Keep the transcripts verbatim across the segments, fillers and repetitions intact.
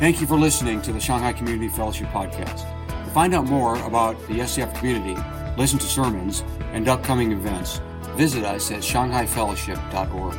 Thank you for listening to the Shanghai Community Fellowship Podcast. To find out more about the S C F community, listen to sermons, and upcoming events, visit us at shanghai fellowship dot org.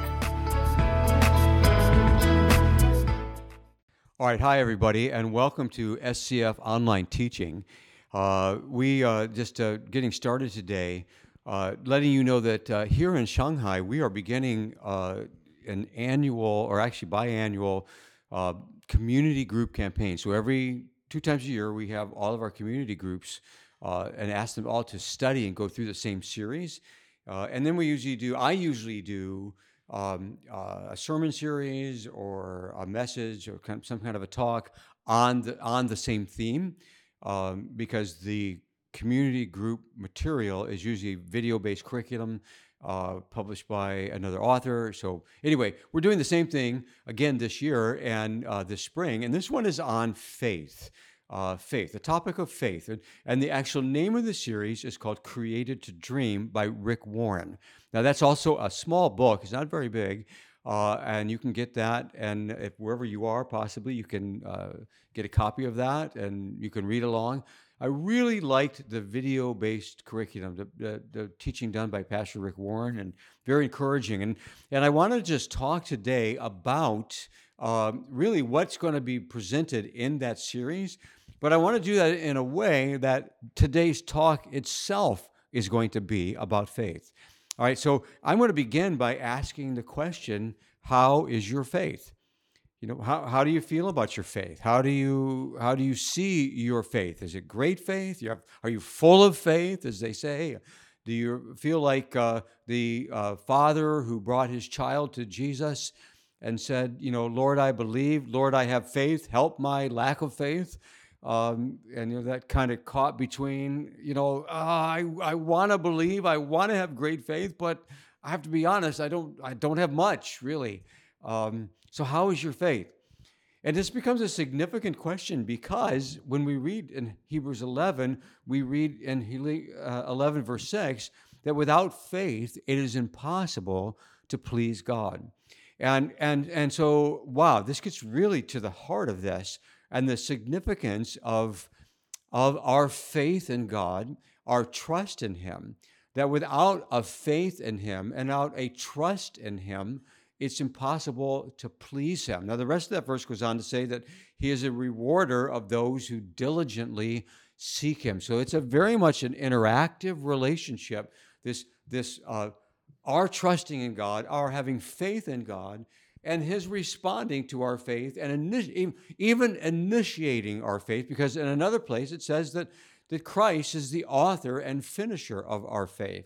All right, hi everybody, and welcome to S C F Online Teaching. Uh, we uh, just uh, getting started today, uh, letting you know that uh, here in Shanghai, we are beginning uh, an annual, or actually biannual, uh, community group campaign. So every two times a year, we have all of our community groups uh, and ask them all to study and go through the same series. Uh, and then we usually do, I usually do um, uh, a sermon series or a message or kind of some kind of a talk on the, on the same theme um, because the community group material is usually video-based curriculum uh, published by another author. So anyway, we're doing the same thing again this year and uh, this spring, and this one is on faith. Uh, faith, the topic of faith. And, and the actual name of the series is called Created to Dream by Rick Warren. Now, that's also a small book. It's not very big, uh, and you can get that, and if wherever you are, possibly, you can uh, get a copy of that, and you can read along. I really liked the video-based curriculum, the, the, the teaching done by Pastor Rick Warren, and very encouraging. And, and I want to just talk today about um, really what's going to be presented in that series, but I want to do that in a way that today's talk itself is going to be about faith. All right, so I'm going to begin by asking the question, how is your faith? You know, how, how do you feel about your faith? How do you how do you see your faith? Is it great faith? You have, are you full of faith, as they say? Do you feel like uh, the uh, father who brought his child to Jesus and said, you know, Lord, I believe, Lord, I have faith, help my lack of faith? Um, and you know, that kind of caught between, you know, uh, I I want to believe, I want to have great faith, but I have to be honest, I don't I don't have much really. Um, so how is your faith? And this becomes a significant question because when we read in Hebrews eleven, we read in eleven verse six that without faith it is impossible to please God. And and and so wow, this gets really to the heart of this and the significance of of our faith in God, our trust in Him. That without a faith in Him and without a trust in Him, it's impossible to please Him. Now, the rest of that verse goes on to say that He is a rewarder of those who diligently seek Him. So it's a very much an interactive relationship. This, this, uh, our trusting in God, our having faith in God, and His responding to our faith and initi- even initiating our faith, because in another place it says that, that Christ is the author and finisher of our faith.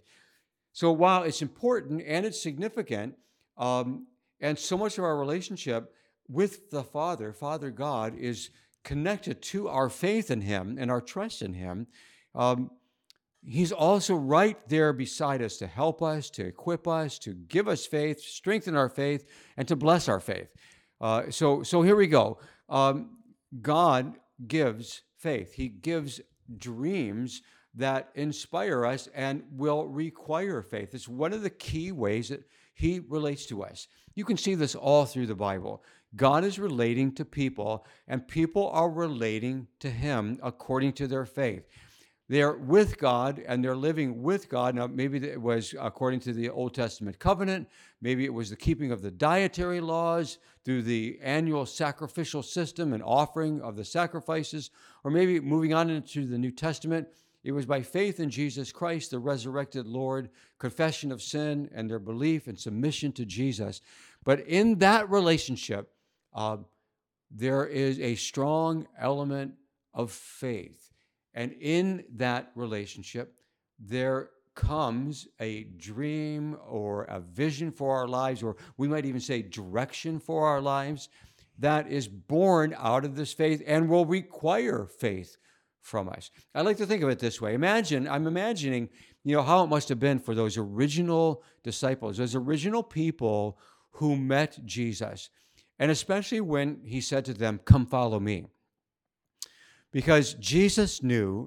So while it's important and it's significant, um, and so much of our relationship with the Father, Father God, is connected to our faith in Him and our trust in Him, um, He's also right there beside us to help us, to equip us, to give us faith, strengthen our faith, and to bless our faith. Uh, so, so here we go. Um, God gives faith. He gives dreams that inspire us and will require faith. It's one of the key ways that He relates to us. You can see this all through the Bible. God is relating to people, and people are relating to Him according to their faith. They're with God, and they're living with God. Now, maybe it was according to the Old Testament covenant. Maybe it was the keeping of the dietary laws through the annual sacrificial system and offering of the sacrifices. Or maybe moving on into the New Testament, it was by faith in Jesus Christ, the resurrected Lord, confession of sin, and their belief and submission to Jesus. But in that relationship, uh, there is a strong element of faith. And in that relationship, there comes a dream or a vision for our lives, or we might even say direction for our lives, that is born out of this faith and will require faith from us. I like to think of it this way. Imagine, I'm imagining, you know, how it must have been for those original disciples, those original people who met Jesus, and especially when He said to them, "Come follow me." Because Jesus knew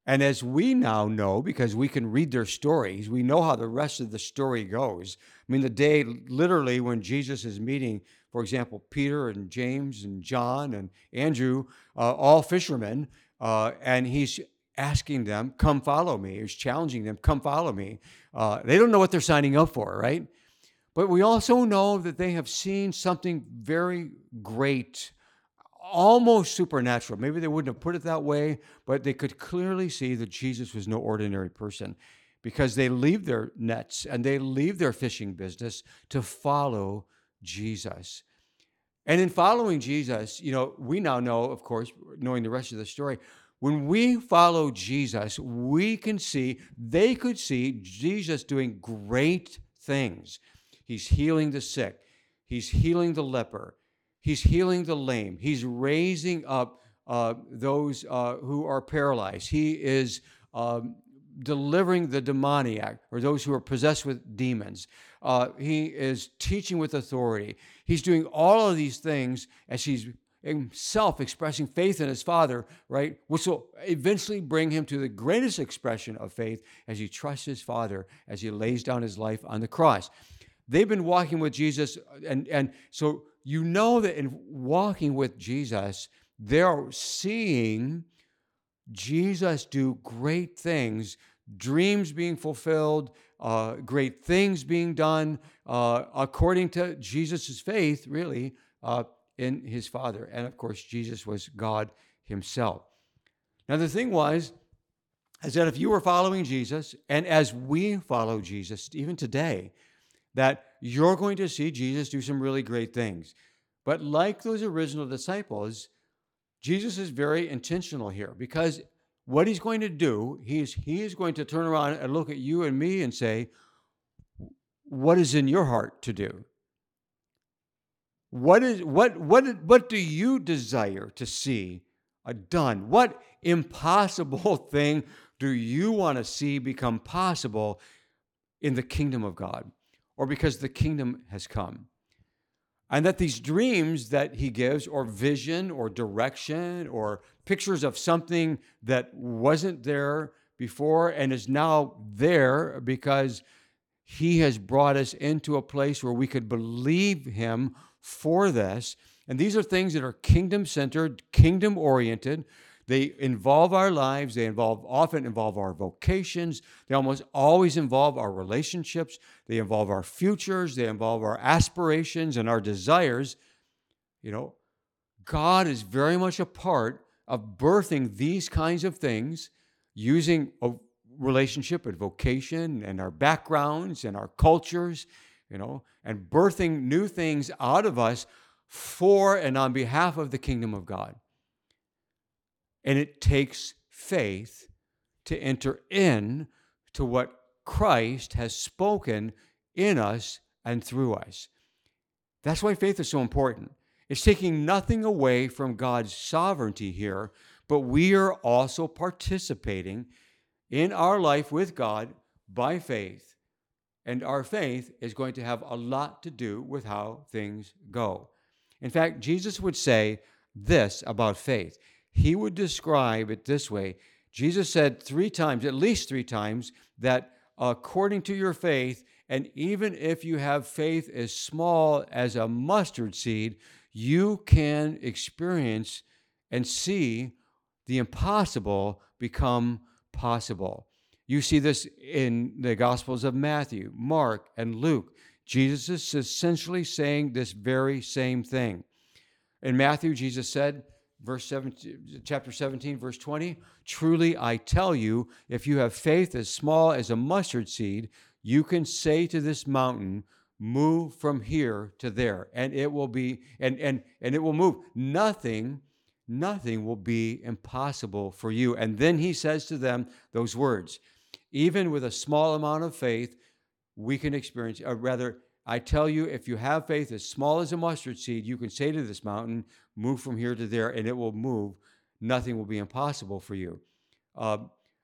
And as we now know, because we can read their stories, we know how the rest of the story goes. I mean, the day literally when Jesus is meeting, for example, Peter and James and John and Andrew, uh, all fishermen, uh, and he's asking them, come follow me. He's challenging them, come follow me. Uh, they don't know what they're signing up for, right? But we also know that they have seen something very great, almost supernatural. Maybe they wouldn't have put it that way, but they could clearly see that Jesus was no ordinary person, because they leave their nets and they leave their fishing business to follow Jesus. And in following Jesus, you know, we now know, of course, knowing the rest of the story, when we follow Jesus, we can see, they could see Jesus doing great things. He's healing the sick. He's healing the leper. He's healing the lame. He's raising up uh, those uh, who are paralyzed. He is um, delivering the demoniac, or those who are possessed with demons. Uh, he is teaching with authority. He's doing all of these things as he's himself expressing faith in his Father, right? Which will eventually bring him to the greatest expression of faith as he trusts his Father, as he lays down his life on the cross. They've been walking with Jesus, and, and so you know that in walking with Jesus, they're seeing Jesus do great things, dreams being fulfilled, uh, great things being done uh, according to Jesus' faith, really, uh, in his Father. And of course, Jesus was God himself. Now, the thing was, is that if you were following Jesus, and as we follow Jesus even today, that you're going to see Jesus do some really great things. But like those original disciples, Jesus is very intentional here, because what he's going to do, he's, he is going to turn around and look at you and me and say, what is in your heart to do? What is what what what do you desire to see uh, done? What impossible thing do you want to see become possible in the kingdom of God, or because the kingdom has come? And that these dreams that he gives, or vision, or direction, or pictures of something that wasn't there before and is now there because he has brought us into a place where we could believe him for this. And these are things that are kingdom-centered, kingdom-oriented. They involve our lives. They involve often involve our vocations. They almost always involve our relationships. They involve our futures. They involve our aspirations and our desires. You know, God is very much a part of birthing these kinds of things, using a relationship and vocation and our backgrounds and our cultures, you know, and birthing new things out of us for and on behalf of the kingdom of God. And it takes faith to enter in to what Christ has spoken in us and through us. That's why faith is so important. It's taking nothing away from God's sovereignty here, but we are also participating in our life with God by faith. And our faith is going to have a lot to do with how things go. In fact, Jesus would say this about faith. He would describe it this way. Jesus said three times, at least three times, that according to your faith, and even if you have faith as small as a mustard seed, you can experience and see the impossible become possible. You see this in the Gospels of Matthew, Mark, and Luke. Jesus is essentially saying this very same thing. In Matthew, Jesus said, verse seventeen, chapter seventeen, verse twenty, "Truly I tell you, if you have faith as small as a mustard seed, you can say to this mountain, move from here to there, and it will be, and and and it will move. Nothing, nothing will be impossible for you." And then he says to them those words, even with a small amount of faith, we can experience, or rather, I tell you, if you have faith as small as a mustard seed, you can say to this mountain, move from here to there, and it will move. Nothing will be impossible for you. Uh,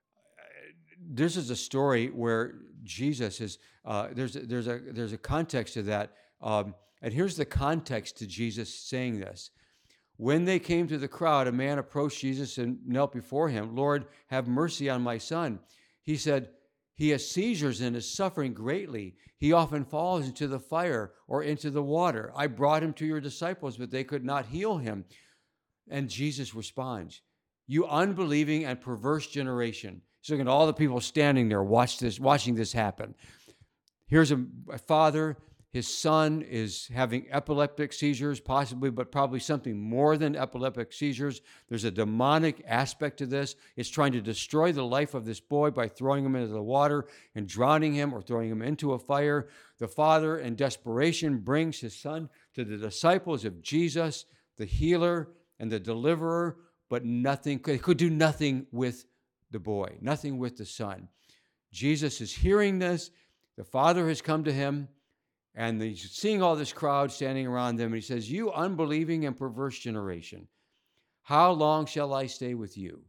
this is a story where Jesus is, uh, there's, a, there's, a, there's a context to that. Um, and here's the context to Jesus saying this. When they came to the crowd, a man approached Jesus and knelt before him. Lord, have mercy on my son. He said, he has seizures and is suffering greatly. He often falls into the fire or into the water. I brought him to your disciples, but they could not heal him. And Jesus responds, you unbelieving and perverse generation. He's looking at all the people standing there watch this, watching this happen. Here's a, a father. His son is having epileptic seizures, possibly, but probably something more than epileptic seizures. There's a demonic aspect to this. It's trying to destroy the life of this boy by throwing him into the water and drowning him or throwing him into a fire. The father, in desperation, brings his son to the disciples of Jesus, the healer and the deliverer, but nothing, could do nothing with the boy, nothing with the son. Jesus is hearing this. The father has come to him. And he's seeing all this crowd standing around them, and he says, you unbelieving and perverse generation, how long shall I stay with you?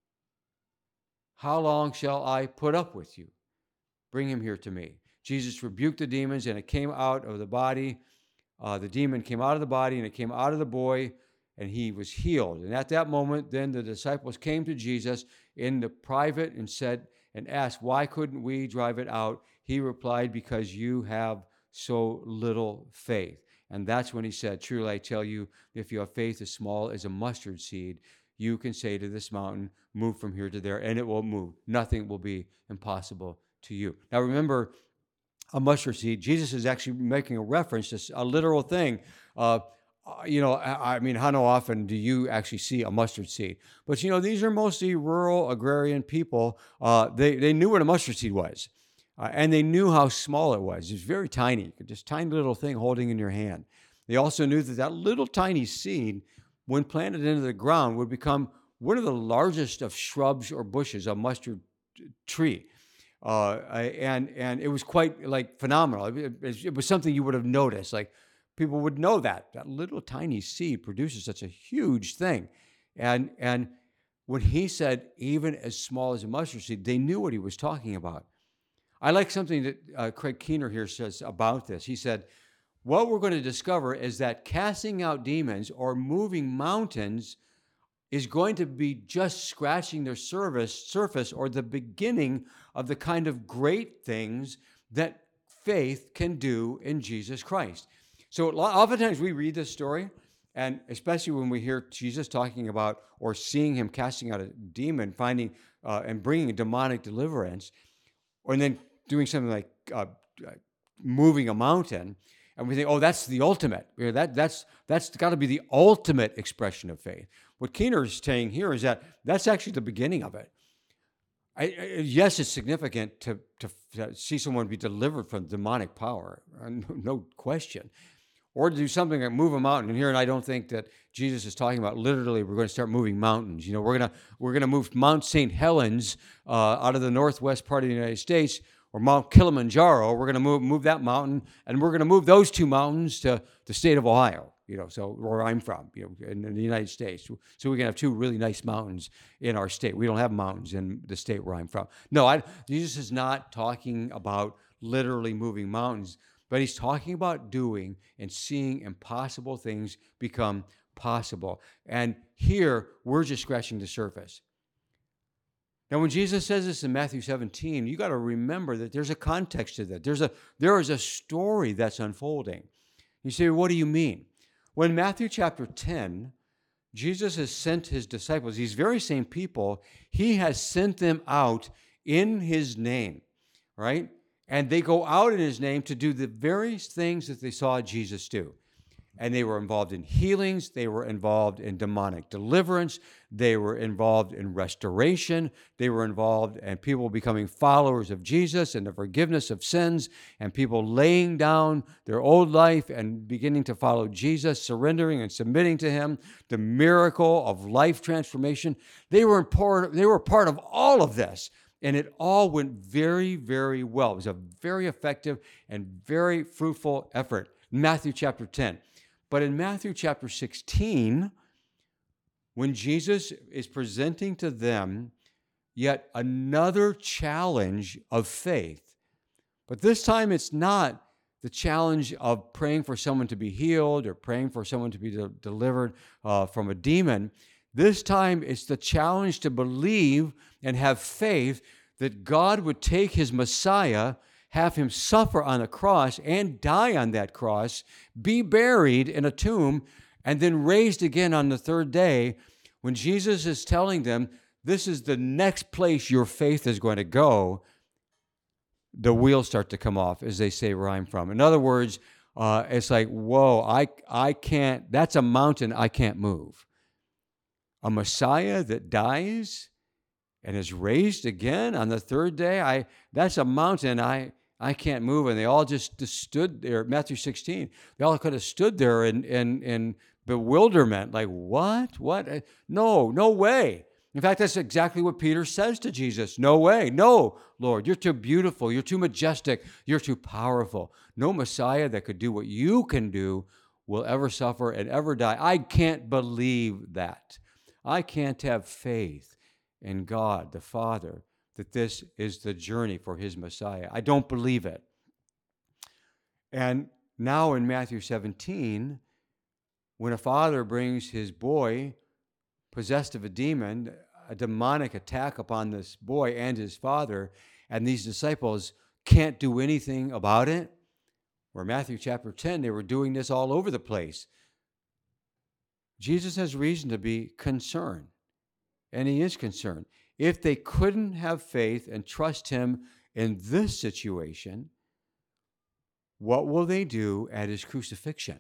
How long shall I put up with you? Bring him here to me. Jesus rebuked the demons, and it came out of the body. Uh, the demon came out of the body, and it came out of the boy, and he was healed. And at that moment, then the disciples came to Jesus in the private and said, and asked, why couldn't we drive it out? He replied, because you have so little faith. And that's when he said, truly I tell you, if you have faith as small as a mustard seed, you can say to this mountain, move from here to there, and it will move. Nothing will be impossible to you. Now remember, a mustard seed, Jesus is actually making a reference to a literal thing. Uh, you know, I, I mean, how often do you actually see a mustard seed? But, you know, these are mostly rural agrarian people. Uh, they, they knew what a mustard seed was. Uh, and they knew how small it was. It was very tiny, just tiny little thing holding in your hand. They also knew that that little tiny seed, when planted into the ground, would become one of the largest of shrubs or bushes, a mustard tree. Uh, and and it was quite like phenomenal. It, it, it was something you would have noticed. Like people would know that that little tiny seed produces such a huge thing. And and when he said even as small as a mustard seed, they knew what he was talking about. I like something that uh, Craig Keener here says about this. He said, what we're going to discover is that casting out demons or moving mountains is going to be just scratching their surface, surface or the beginning of the kind of great things that faith can do in Jesus Christ. So oftentimes we read this story, and especially when we hear Jesus talking about or seeing him casting out a demon, finding uh, and bringing a demonic deliverance, or then doing something like uh, moving a mountain, and we think, oh, that's the ultimate. You know, that that's that's got to be the ultimate expression of faith. What Keener is saying here is that that's actually the beginning of it. I, I, yes, it's significant to, to to see someone be delivered from demonic power, no question, or to do something like move a mountain. And here, and I don't think that Jesus is talking about literally we're going to start moving mountains. You know, we're gonna we're gonna move Mount Saint Helens uh, out of the northwest part of the United States, or Mount Kilimanjaro. We're going to move move that mountain, and we're going to move those two mountains to the state of Ohio. You know, so where I'm from, you know, in, in the United States. So we can have two really nice mountains in our state. We don't have mountains in the state where I'm from. No, I, Jesus is not talking about literally moving mountains, but he's talking about doing and seeing impossible things become possible. And here, we're just scratching the surface. Now, when Jesus says this in Matthew seventeen, you got to remember that there's a context to that. There's a, there is a story that's unfolding. You say, what do you mean? Well, in Matthew chapter ten, Jesus has sent his disciples, these very same people, he has sent them out in his name, right? And they go out in his name to do the very things that they saw Jesus do. And they were involved in healings. They were involved in demonic deliverance. They were involved in restoration. They were involved in people becoming followers of Jesus and the forgiveness of sins, and people laying down their old life and beginning to follow Jesus, surrendering and submitting to him, the miracle of life transformation. They were part, they were part of all of this. And it all went very, very well. It was a very effective and very fruitful effort. Matthew chapter ten. But in Matthew chapter sixteen, when Jesus is presenting to them yet another challenge of faith, but this time it's not the challenge of praying for someone to be healed or praying for someone to be de- delivered uh, from a demon. This time it's the challenge to believe and have faith that God would take his Messiah, have him suffer on a cross and die on that cross, be buried in a tomb, and then raised again on the third day. When Jesus is telling them, this is the next place your faith is going to go, the wheels start to come off, as they say where I'm from. In other words, uh, it's like, whoa, I, I can't, that's a mountain I can't move. A Messiah that dies and is raised again on the third day, I that's a mountain I, I can't move. And they all just, just stood there, Matthew sixteen, they all could have stood there in, in, in bewilderment, like, what? What? No, no way. In fact, that's exactly what Peter says to Jesus. No way. No, Lord, you're too beautiful. You're too majestic. You're too powerful. No Messiah that could do what you can do will ever suffer and ever die. I can't believe that. I can't have faith in God, the Father, that this is the journey for his Messiah. I don't believe it. And now in Matthew seventeen, when a father brings his boy possessed of a demon, a demonic attack upon this boy and his father, and these disciples can't do anything about it. Where Matthew chapter ten, they were doing this all over the place. Jesus has reason to be concerned, and he is concerned. If they couldn't have faith and trust him in this situation, what will they do at his crucifixion?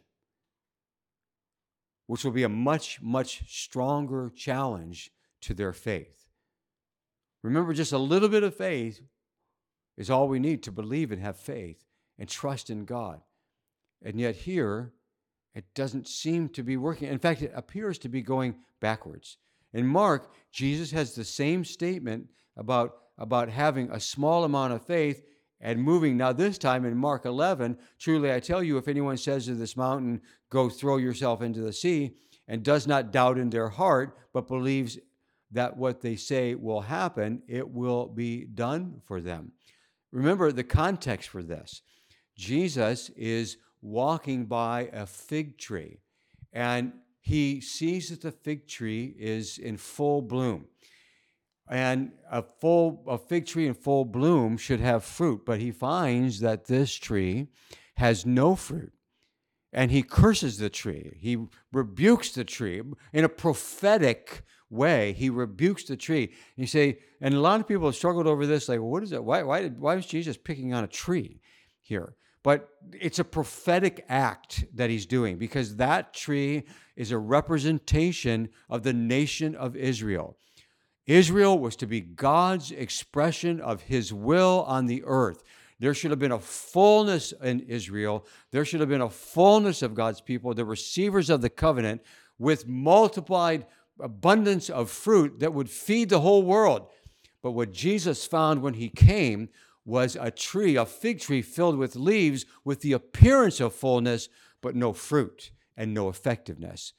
Which will be a much, much stronger challenge to their faith. Remember, just a little bit of faith is all we need to believe and have faith and trust in God. And yet here, it doesn't seem to be working. In fact, it appears to be going backwards. In Mark, Jesus has the same statement about, about having a small amount of faith and moving. Now, this time in Mark eleven, truly I tell you, if anyone says to this mountain, go throw yourself into the sea, and does not doubt in their heart, but believes that what they say will happen, it will be done for them. Remember the context for this. Jesus is walking by a fig tree, and he sees that the fig tree is in full bloom. And a full a fig tree in full bloom should have fruit, but he finds that this tree has no fruit. And he curses the tree. He rebukes the tree in a prophetic way. He rebukes the tree. And you say, and a lot of people have struggled over this, like, well, what is it? Why, why, did, why is Jesus picking on a tree here? But it's a prophetic act that he's doing, because that tree is a representation of the nation of Israel. Israel was to be God's expression of his will on the earth. There should have been a fullness in Israel. There should have been a fullness of God's people, the receivers of the covenant, with multiplied abundance of fruit that would feed the whole world. But what Jesus found when he came was a tree, a fig tree filled with leaves with the appearance of fullness, but no fruit and no effectiveness.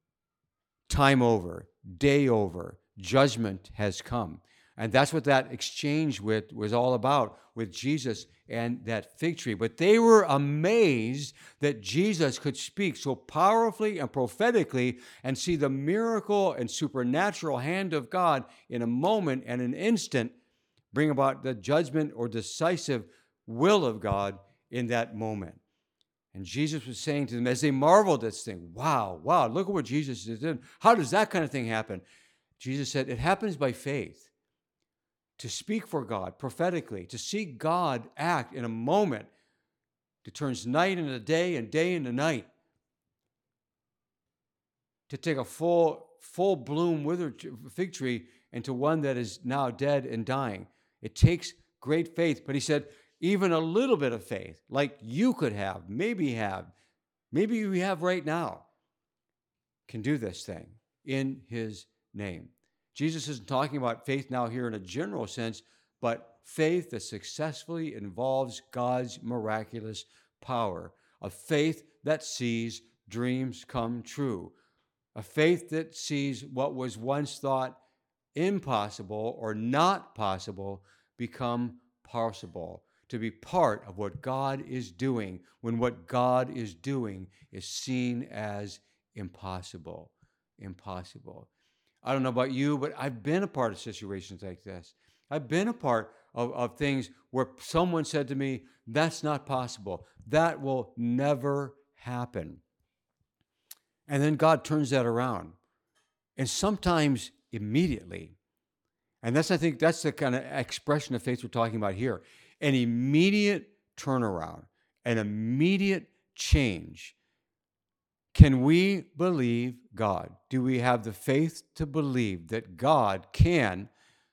Time over, day over, judgment has come. And that's what that exchange with was all about, with Jesus and that fig tree. But they were amazed that Jesus could speak so powerfully and prophetically and see the miracle and supernatural hand of God in a moment and an instant bring about the judgment or decisive will of God in that moment. And Jesus was saying to them as they marveled at this thing, wow, wow, look at what Jesus did. How does that kind of thing happen? Jesus said, it happens by faith. To speak for God prophetically, to see God act in a moment that turns night into day and day into night, to take a full, full bloom withered fig tree into one that is now dead and dying. It takes great faith. But he said, even a little bit of faith, like you could have, maybe have, maybe you have right now, can do this thing in his name. Jesus isn't talking about faith now here in a general sense, but faith that successfully involves God's miraculous power, a faith that sees dreams come true, a faith that sees what was once thought impossible or not possible become possible. to be part of what God is doing when what God is doing is seen as impossible. Impossible. I don't know about you, but I've been a part of situations like this. I've been a part of, of things where someone said to me, that's not possible. That will never happen. And then God turns that around. And sometimes immediately. And that's, I think, that's the kind of expression of faith we're talking about here. An immediate turnaround, an immediate change. Can we believe God? Do we have the faith to believe that God can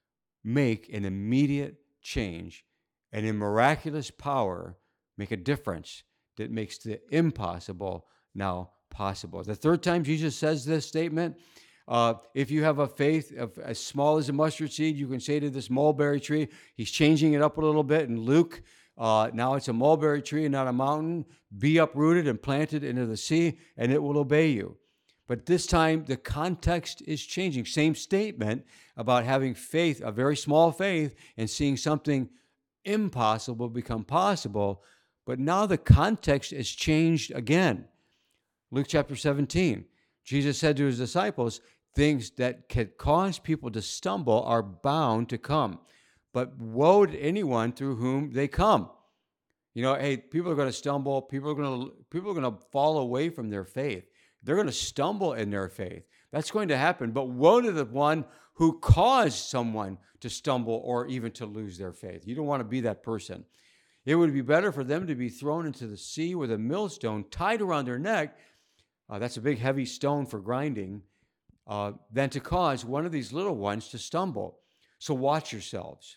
make an immediate change and in miraculous power make a difference that makes the impossible now possible? The third time Jesus says this statement, uh, if you have a faith of as small as a mustard seed, you can say to this mulberry tree, he's changing it up a little bit in Luke. Uh, now it's a mulberry tree and not a mountain. Be uprooted and planted into the sea, and it will obey you. But this time, the context is changing. Same statement about having faith, a very small faith, and seeing something impossible become possible. But now the context is changed again. Luke chapter seventeen, Jesus said to his disciples, things that can cause people to stumble are bound to come. But woe to anyone through whom they come. You know, hey, people are going to stumble. People are going to people are going to fall away from their faith. They're going to stumble in their faith. That's going to happen. But woe to the one who caused someone to stumble or even to lose their faith. You don't want to be that person. It would be better for them to be thrown into the sea with a millstone tied around their neck. Uh, that's a big, heavy stone for grinding. Uh, than to cause one of these little ones to stumble. So watch yourselves.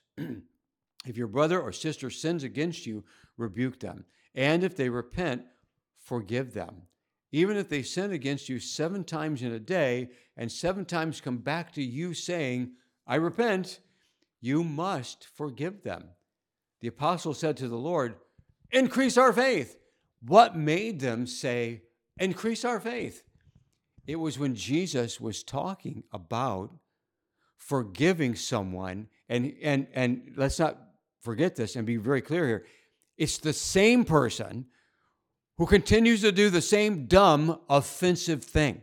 If your brother or sister sins against you, rebuke them. And if they repent, forgive them. Even if they sin against you seven times in a day and seven times come back to you saying, I repent, you must forgive them. The apostle said to the Lord, increase our faith. What made them say, increase our faith? It was when Jesus was talking about forgiving someone, and, and, and let's not forget this and be very clear here. It's the same person who continues to do the same dumb, offensive thing.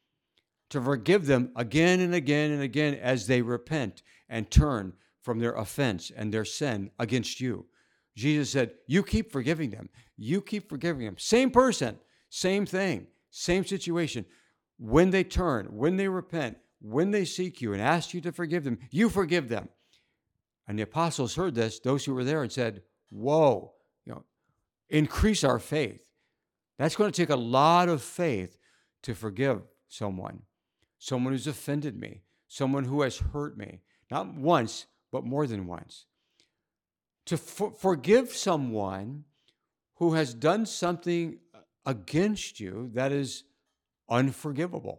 To forgive them again and again and again as they repent and turn from their offense and their sin against you. Jesus said, you keep forgiving them. You keep forgiving them. Same person, same thing, same situation. When they turn, when they repent, when they seek you and ask you to forgive them, you forgive them. And the apostles heard this, those who were there, and said, whoa, you know, increase our faith. That's going to take a lot of faith to forgive someone, someone who's offended me, someone who has hurt me, not once, but more than once. To for- forgive someone who has done something against you that is unforgivable.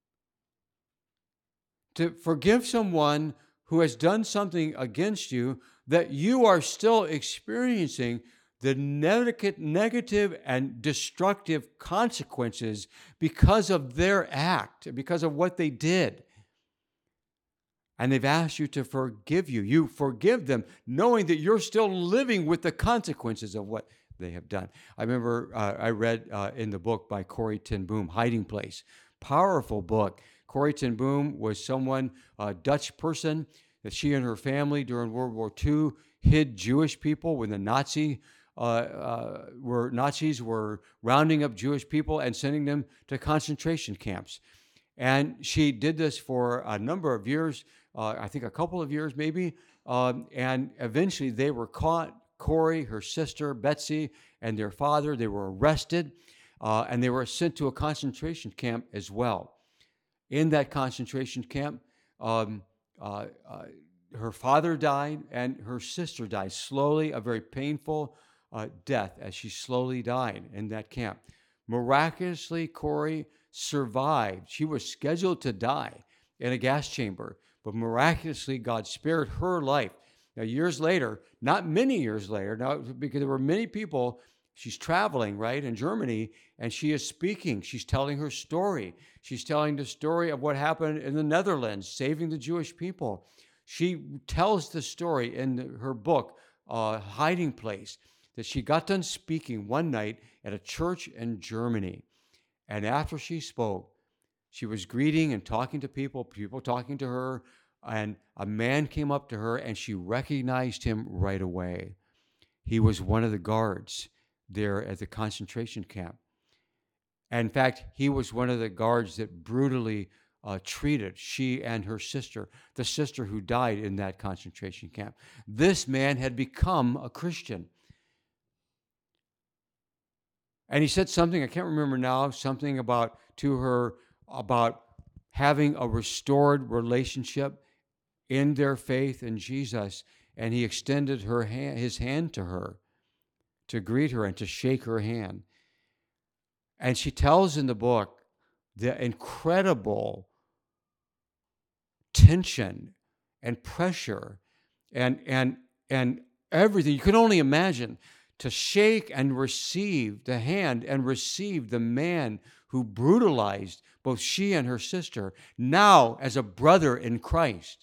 To forgive someone who has done something against you that you are still experiencing the negative and destructive consequences because of their act, because of what they did. And they've asked you to forgive you. You forgive them, knowing that you're still living with the consequences of what they have done. I remember uh, I read uh, in the book by Corrie ten Boom, Hiding Place. Powerful book. Corrie ten Boom was someone, a Dutch person, that she and her family during World War Two hid Jewish people when the Nazi uh, uh, were Nazis were rounding up Jewish people and sending them to concentration camps. And she did this for a number of years, uh, I think a couple of years maybe, um, and eventually they were caught. Corrie, her sister, Betsy, and their father, they were arrested, uh, and they were sent to a concentration camp as well. In that concentration camp, um, uh, uh, her father died and her sister died slowly, a very painful uh, death as she slowly died in that camp. Miraculously, Corrie survived. She was scheduled to die in a gas chamber, but miraculously, God spared her life. Now, years later, not many years later, now because there were many people, she's traveling, right, in Germany, and she is speaking. She's telling her story. She's telling the story of what happened in the Netherlands, saving the Jewish people. She tells the story in her book, uh, hiding place, that she got done speaking one night at a church in Germany. And after she spoke, she was greeting and talking to people, people talking to her, and a man came up to her and she recognized him right away. He was one of the guards there at the concentration camp. And in fact, he was one of the guards that brutally uh, treated she and her sister, the sister who died in that concentration camp. This man had become a Christian. And he said something, I can't remember now, something about to her, about having a restored relationship in their faith in Jesus. And he extended her hand, his hand to her to greet her and to shake her hand. And she tells in the book the incredible tension and pressure and, and, and everything. You can only imagine to shake and receive the hand and receive the man who brutalized both she and her sister, now as a brother in Christ,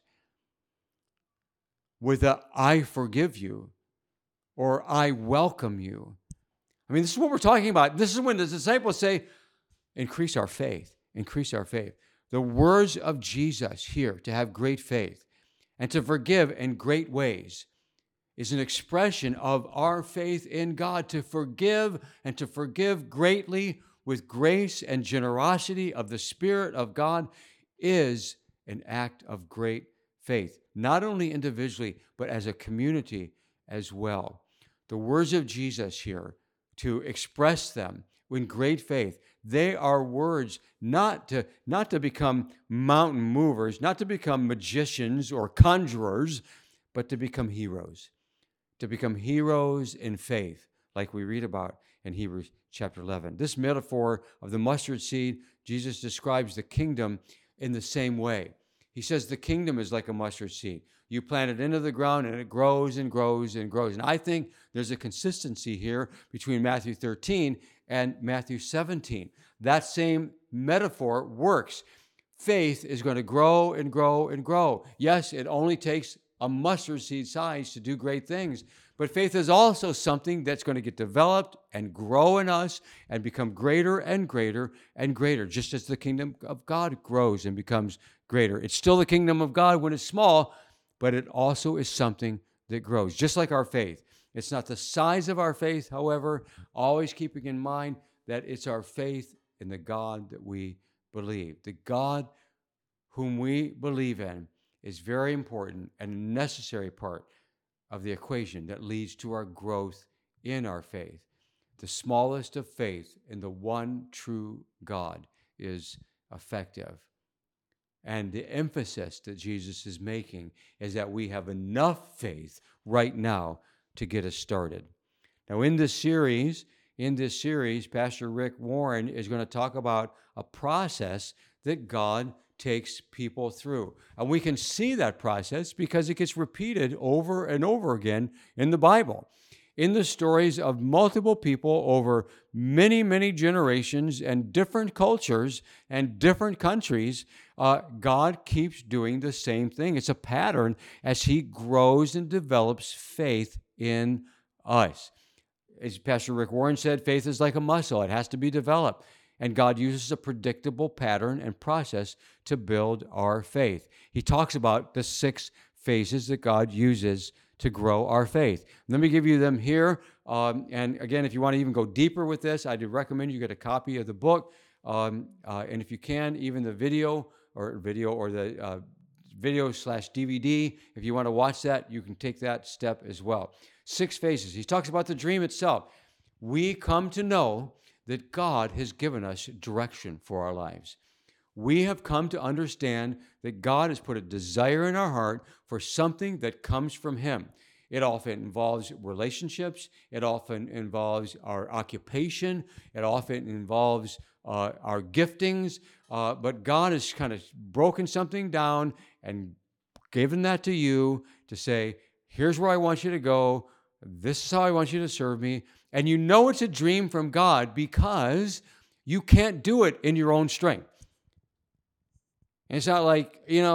with a "I forgive you" or "I welcome you." I mean, this is what we're talking about. This is when the disciples say, increase our faith, increase our faith. The words of Jesus here, to have great faith and to forgive in great ways, is an expression of our faith in God, to forgive and to forgive greatly with grace and generosity of the Spirit of God is an act of great faith, not only individually, but as a community as well. The words of Jesus here, to express them in great faith, they are words not to, not to become mountain movers, not to become magicians or conjurers, but to become heroes, to become heroes in faith, like we read about in Hebrews chapter eleven. This metaphor of the mustard seed, Jesus describes the kingdom in the same way. He says the kingdom is like a mustard seed. You plant it into the ground and it grows and grows and grows. And I think there's a consistency here between Matthew thirteen and Matthew seventeen. That same metaphor works. Faith is going to grow and grow and grow. Yes, it only takes a mustard seed size to do great things, but faith is also something that's going to get developed and grow in us and become greater and greater and greater, just as the kingdom of God grows and becomes greater. It's still the kingdom of God when it's small, but it also is something that grows, just like our faith. It's not the size of our faith, however, always keeping in mind that it's our faith in the God that we believe. The God whom we believe in is very important and a necessary part of the equation that leads to our growth in our faith. The smallest of faith in the one true God is effective. And the emphasis that Jesus is making is that we have enough faith right now to get us started. Now, in this series, in this series, Pastor Rick Warren is going to talk about a process that God takes people through. And we can see that process because it gets repeated over and over again in the Bible. In the stories of multiple people over many, many generations and different cultures and different countries, uh, God keeps doing the same thing. It's a pattern as He grows and develops faith in us. As Pastor Rick Warren said, faith is like a muscle. It has to be developed. And God uses a predictable pattern and process to build our faith. He talks about the six phases that God uses to grow our faith. Let me give you them here. Um, and again, if you want to even go deeper with this, I do recommend you get a copy of the book. Um, uh, and if you can, even the video or video or the uh, video slash D V D, if you want to watch that, you can take that step as well. Six phases. He talks about the dream itself. We come to know that God has given us direction for our lives. We have come to understand that God has put a desire in our heart for something that comes from Him. It often involves relationships. It often involves our occupation. It often involves uh, our giftings. Uh, but God has kind of broken something down and given that to you to say, here's where I want you to go. This is how I want you to serve me. And you know it's a dream from God because you can't do it in your own strength. And it's not like, you know,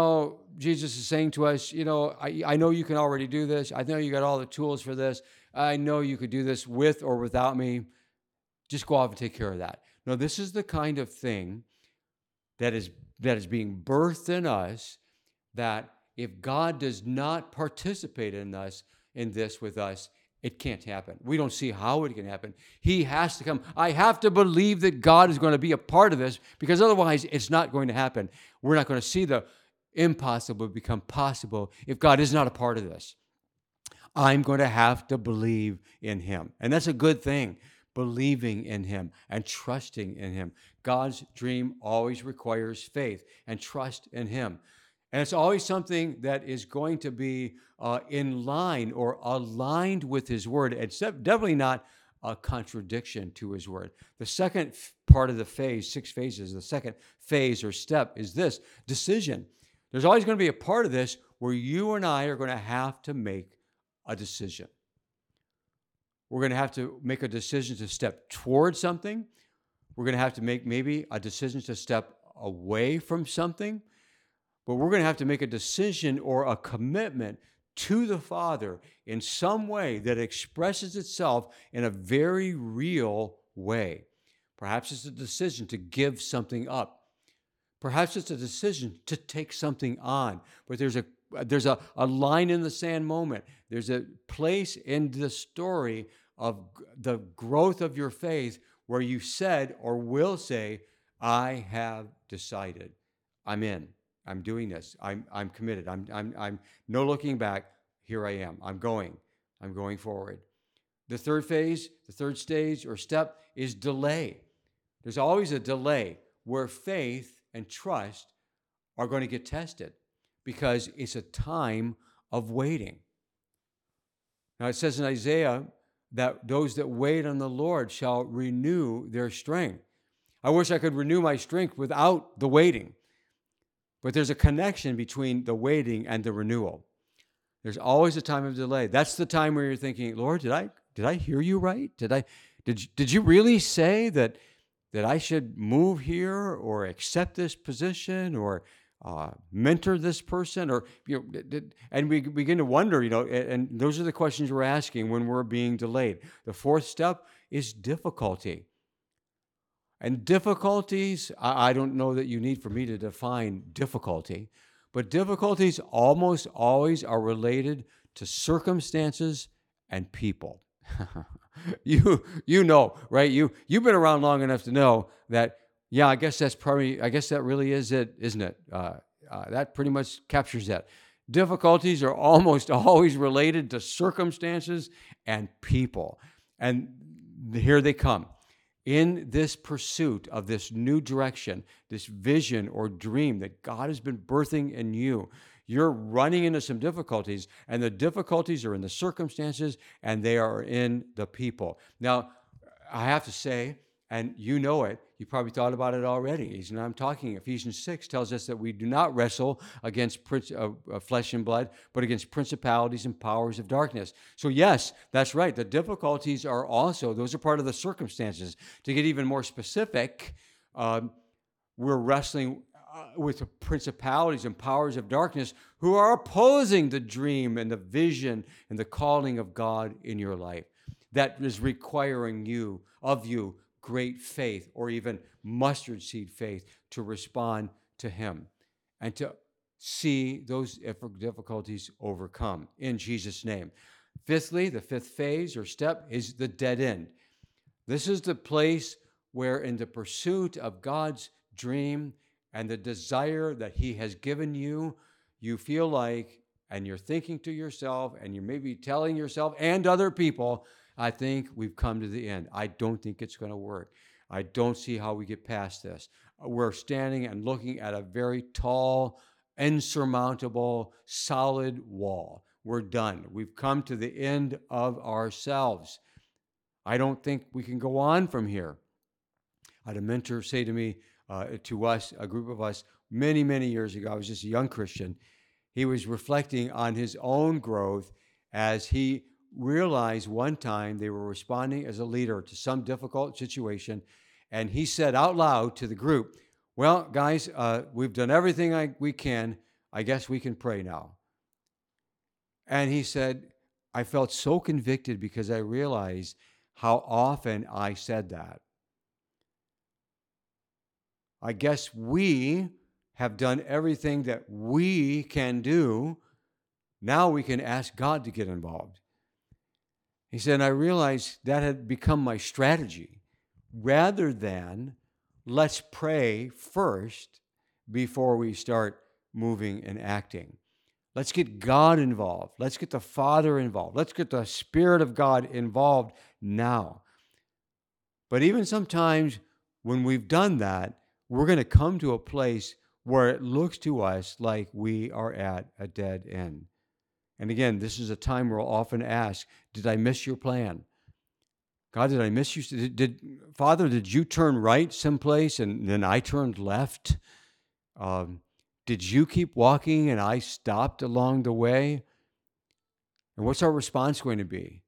Jesus is saying to us, you know, I, I know you can already do this. I know you got all the tools for this. I know you could do this with or without me. Just go off and take care of that. No, this is the kind of thing that is that is being birthed in us, that if God does not participate in us, in this with us, it can't happen. We don't see how it can happen. He has to come. I have to believe that God is going to be a part of this, because otherwise it's not going to happen. We're not going to see the impossible become possible if God is not a part of this. I'm going to have to believe in him. And that's a good thing, believing in him and trusting in him. God's dream always requires faith and trust in him. And it's always something that is going to be uh, in line or aligned with his word. It's definitely not a contradiction to his word. The second part of the phase, six phases, the second phase or step is this: decision. There's always going to be a part of this where you and I are going to have to make a decision. We're going to have to make a decision to step towards something. We're going to have to make maybe a decision to step away from something. But we're going to have to make a decision or a commitment to the Father in some way that expresses itself in a very real way. Perhaps it's a decision to give something up. Perhaps it's a decision to take something on. But there's a there's a, a line in the sand moment. There's a place in the story of the growth of your faith where you said or will say, I have decided. I'm in. I'm doing this. I'm I'm committed. I'm I'm I'm no looking back. Here I am. I'm going. I'm going forward. The third phase, the third stage or step is delay. There's always a delay where faith and trust are going to get tested because it's a time of waiting. Now it says in Isaiah that those that wait on the Lord shall renew their strength. I wish I could renew my strength without the waiting. But there's a connection between the waiting and the renewal. There's always a time of delay. That's the time where you're thinking, Lord, did I did I hear you right? Did I did did you really say that that I should move here or accept this position or uh, mentor this person? Or you know, did, and we begin to wonder, you know, and those are the questions we're asking when we're being delayed. The fourth step is difficulty. And difficulties, I don't know that you need for me to define difficulty, but difficulties almost always are related to circumstances and people. you you know, right? You you've been around long enough to know that. Yeah, I guess that's probably. I guess that really is it, isn't it? Uh, uh, that pretty much captures that. Difficulties are almost always related to circumstances and people, and here they come. In this pursuit of this new direction, this vision or dream that God has been birthing in you, you're running into some difficulties, and the difficulties are in the circumstances and they are in the people. Now, I have to say, and you know it, you probably thought about it already. And I'm talking, Ephesians six tells us that we do not wrestle against prince, uh, uh, flesh and blood, but against principalities and powers of darkness. So yes, that's right. The difficulties are also, those are part of the circumstances. To get even more specific, um, we're wrestling uh, with the principalities and powers of darkness who are opposing the dream and the vision and the calling of God in your life. That is requiring you, of you, great faith or even mustard seed faith to respond to him and to see those difficulties overcome in Jesus' name. Fifthly, the fifth phase or step is the dead end. This is the place where in the pursuit of God's dream and the desire that he has given you, you feel like, and you're thinking to yourself and you may be telling yourself and other people, I think we've come to the end. I don't think it's going to work. I don't see how we get past this. We're standing and looking at a very tall, insurmountable, solid wall. We're done. We've come to the end of ourselves. I don't think we can go on from here. I had a mentor say to me, uh, to us, a group of us, many, many years ago. I was just a young Christian. He was reflecting on his own growth as he realized one time they were responding as a leader to some difficult situation, and he said out loud to the group, well, guys, uh, we've done everything I, we can. I guess we can pray now. And he said, I felt so convicted because I realized how often I said that. I guess we have done everything that we can do. Now we can ask God to get involved. He said, and I realized that had become my strategy. Rather than let's pray first before we start moving and acting. Let's get God involved. Let's get the Father involved. Let's get the Spirit of God involved now. But even sometimes when we've done that, we're going to come to a place where it looks to us like we are at a dead end. And again, this is a time where we'll often ask, did I miss your plan? God, did I miss you? Did, did Father, did you turn right someplace and then I turned left? Um, did you keep walking and I stopped along the way? And what's our response going to be?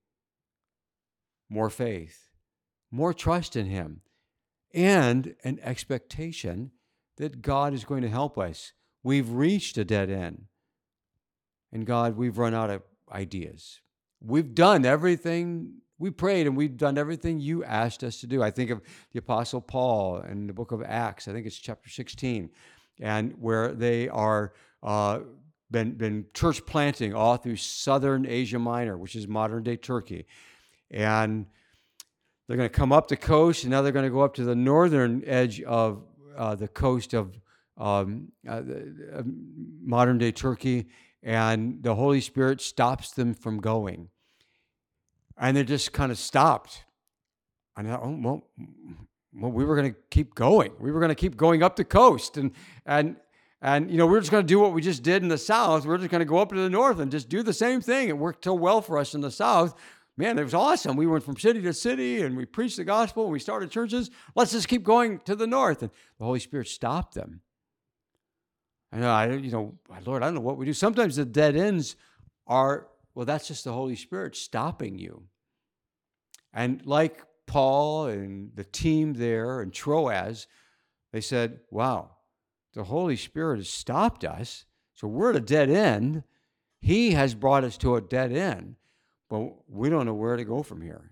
More faith, more trust in Him, and an expectation that God is going to help us. We've reached a dead end. And God, we've run out of ideas. We've done everything, we prayed and we've done everything you asked us to do. I think of the Apostle Paul in the book of Acts, I think it's chapter sixteen, and where they are uh, been, been church planting all through southern Asia Minor, which is modern day Turkey. And they're going to come up the coast, and now they're going to go up to the northern edge of uh, the coast of um, uh, uh, modern day Turkey, and the Holy Spirit stops them from going. And they just kind of stopped. And I, oh, well, well, we were going to keep going. We were going to keep going up the coast. And, and, and you know, we we're just going to do what we just did in the south. We're just going to go up to the north and just do the same thing. It worked so well for us in the south. Man, it was awesome. We went from city to city, and we preached the gospel, and we started churches. Let's just keep going to the north. And the Holy Spirit stopped them. And I, you know, Lord, I don't know what we do. Sometimes the dead ends are, well, that's just the Holy Spirit stopping you. And like Paul and the team there in Troas, they said, wow, the Holy Spirit has stopped us. So we're at a dead end. He has brought us to a dead end, but we don't know where to go from here.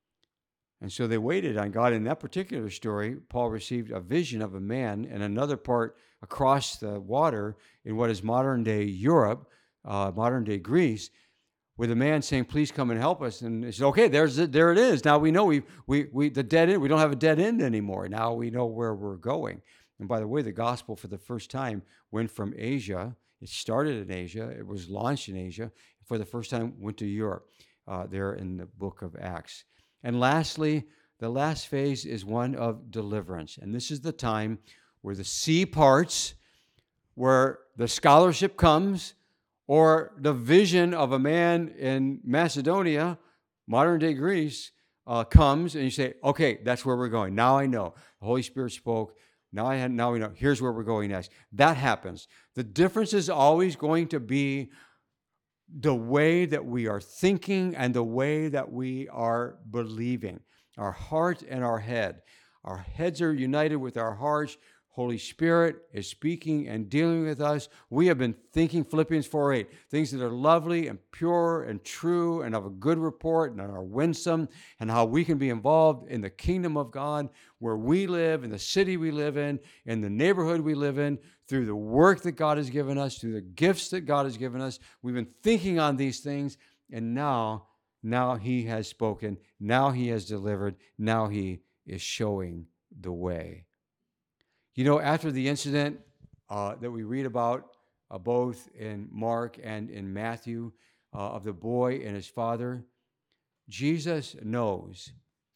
And so they waited on God. In that particular story, Paul received a vision of a man in another part across the water in what is modern-day Europe, uh, modern-day Greece, with a man saying, please come and help us. And he said, okay, there's it, there it is. Now we know we we we the dead end, we don't have a dead end anymore. Now we know where we're going. And by the way, the gospel for the first time went from Asia. It started in Asia. It was launched in Asia. For the first time, went to Europe uh, there in the book of Acts. And lastly, the last phase is one of deliverance. And this is the time where the sea parts, where the scholarship comes, or the vision of a man in Macedonia, modern-day Greece, uh, comes, and you say, okay, that's where we're going. Now I know. The Holy Spirit spoke. Now I had, now we know. Here's where we're going next. That happens. The difference is always going to be the way that we are thinking and the way that we are believing. Our heart and our head. Our heads are united with our hearts. Holy Spirit is speaking and dealing with us. We have been thinking Philippians four eight, things that are lovely and pure and true and of a good report and are winsome, and how we can be involved in the kingdom of God where we live, in the city we live in, in the neighborhood we live in, through the work that God has given us, through the gifts that God has given us. We've been thinking on these things, and now, now He has spoken. Now He has delivered. Now He is showing the way. You know, after the incident uh, that we read about uh, both in Mark and in Matthew uh, of the boy and his father, Jesus knows,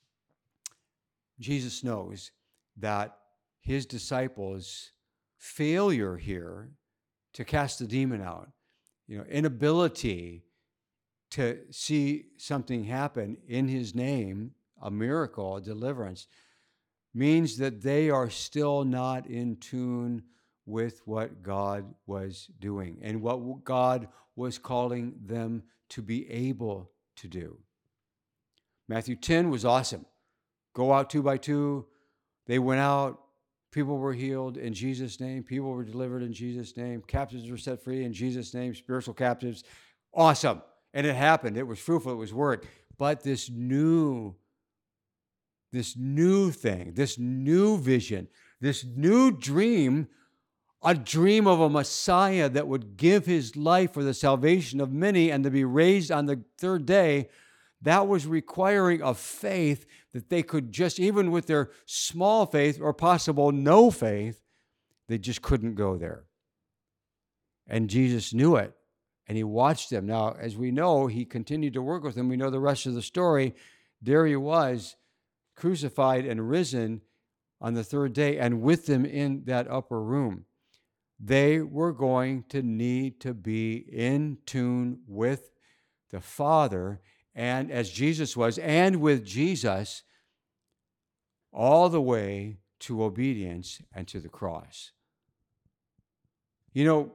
Jesus knows that his disciples' failure here to cast the demon out, you know, inability to see something happen in his name, a miracle, a deliverance, means that they are still not in tune with what God was doing and what God was calling them to be able to do. Matthew ten was awesome. Go out two by two. They went out, People were healed in Jesus' name. People were delivered in Jesus' name. Captives were set free in Jesus' name. Spiritual captives. Awesome. And it happened. It was fruitful. It was work. But this new, this new thing, this new vision, this new dream, a dream of a Messiah that would give his life for the salvation of many and to be raised on the third day, that was requiring a faith that they could just, even with their small faith or possible no faith, they just couldn't go there. And Jesus knew it, and he watched them. Now, as we know, he continued to work with them. We know the rest of the story. There he was, crucified and risen on the third day, and with them in that upper room. They were going to need to be in tune with the Father, and as Jesus was, and with Jesus, all the way to obedience and to the cross. You know,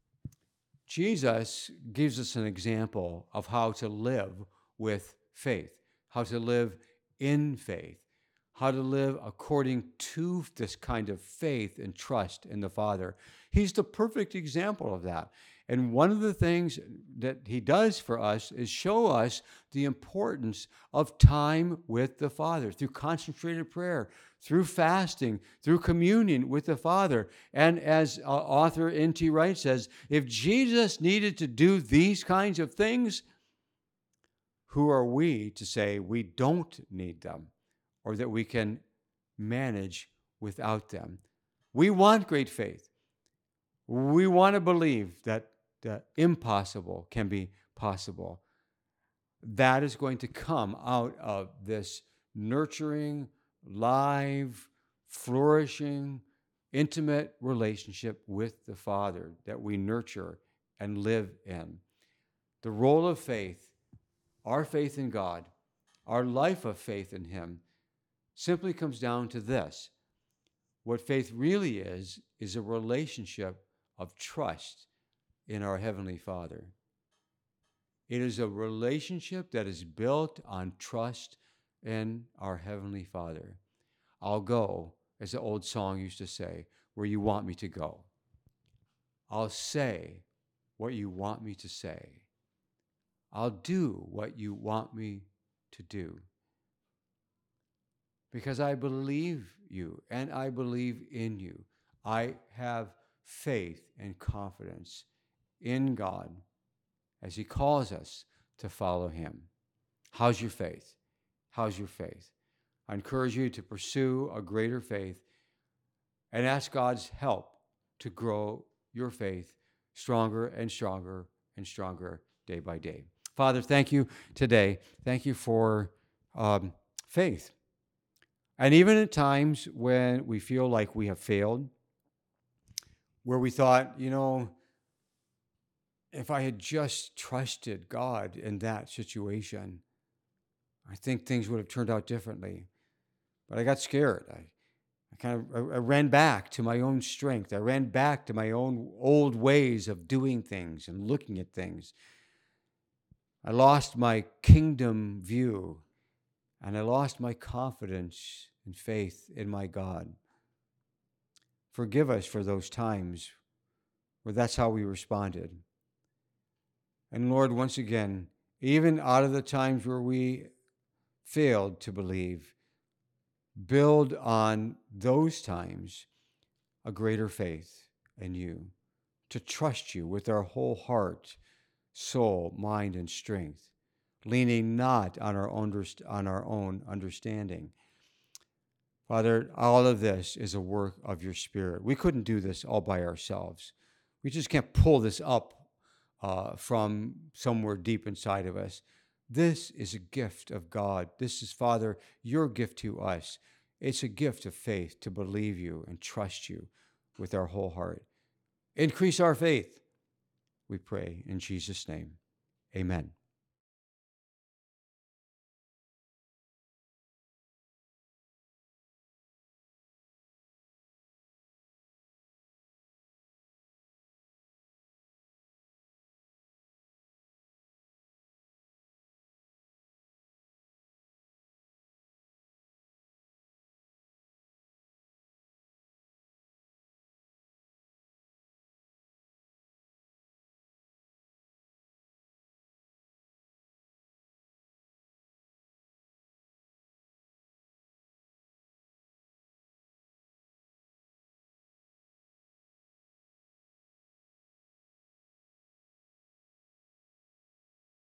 Jesus gives us an example of how to live with faith, how to live in faith, how to live according to this kind of faith and trust in the Father. He's the perfect example of that. And one of the things that he does for us is show us the importance of time with the Father through concentrated prayer, through fasting, through communion with the Father. And as uh, author N T Wright says, if Jesus needed to do these kinds of things, who are we to say we don't need them or that we can manage without them? We want great faith. We want to believe that the impossible can be possible. That is going to come out of this nurturing, live, flourishing, intimate relationship with the Father that we nurture and live in. The role of faith, our faith in God, our life of faith in Him, simply comes down to this. What faith really is, is a relationship of trust in our Heavenly Father. It is a relationship that is built on trust in our Heavenly Father. I'll go, as the old song used to say, where you want me to go. I'll say what you want me to say. I'll do what you want me to do. Because I believe you and I believe in you. I have faith and confidence in God as He calls us to follow Him. How's your faith? How's your faith? I encourage you to pursue a greater faith and ask God's help to grow your faith stronger and stronger and stronger day by day. Father, thank you today. Thank you for um, faith. And even at times when we feel like we have failed, where we thought, you know, if I had just trusted God in that situation, I think things would have turned out differently. But I got scared. I, I kind of I, I ran back to my own strength. I ran back to my own old ways of doing things and looking at things. I lost my kingdom view, and I lost my confidence and faith in my God. Forgive us for those times where that's how we responded. And Lord, once again, even out of the times where we failed to believe, build on those times a greater faith in you, to trust you with our whole heart, soul, mind, and strength, leaning not on our own, on our own understanding. Father, all of this is a work of your Spirit. We couldn't do this all by ourselves. We just can't pull this up uh, from somewhere deep inside of us. This is a gift of God. This is, Father, your gift to us. It's a gift of faith to believe you and trust you with our whole heart. Increase our faith, we pray in Jesus' name. Amen.